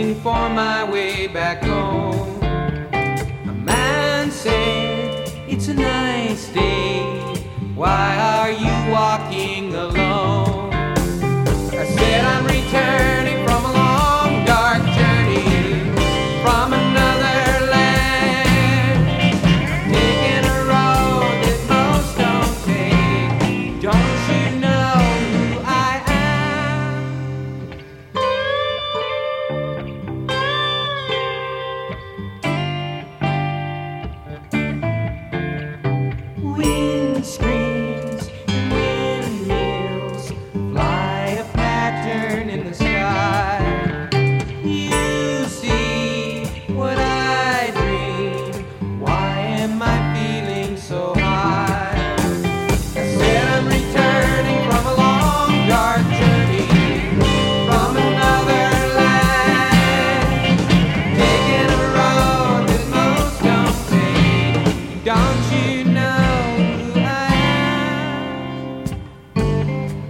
looking for my way back home. A man said, it's a nice day, why are you walking alone? I said, I'm returning from a long dark journey from another land, taking a road that most don't take. Don't you know who I am? Wind screams and windmills fly a pattern in the sky. You see what I dream. Why am I feeling so high? I said I'm returning from a long dark journey from another land, taking a road that most don't take. Don't you know who I am?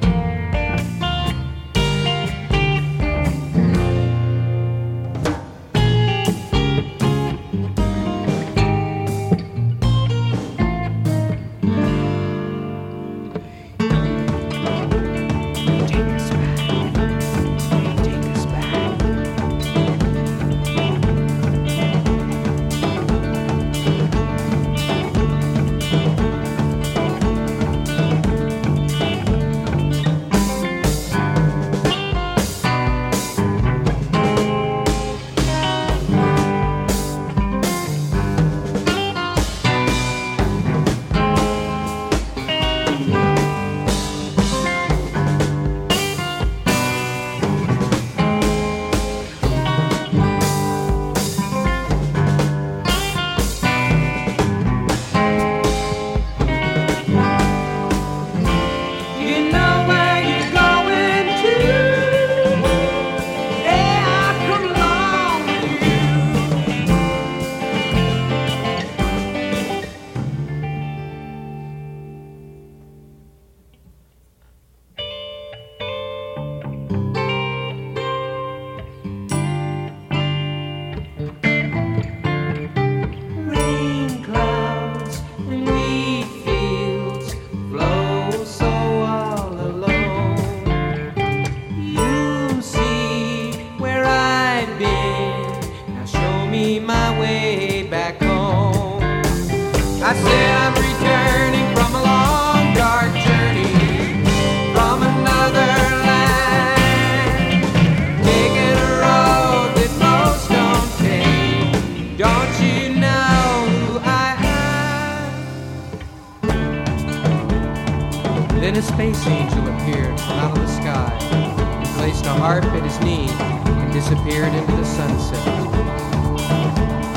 Take us back. Take us back. You know where you're going to. Yeah, I'll come along with you. Rain clouds and wheat fields flow so all alone. You see where I've been. Now show me my way back home. I said I'm returning from a long dark journey from another land, taking a road that most don't take. Don't you know who I am? Then a space angel appeared from out of the sky and placed a harp at his knee and disappeared into the sunset.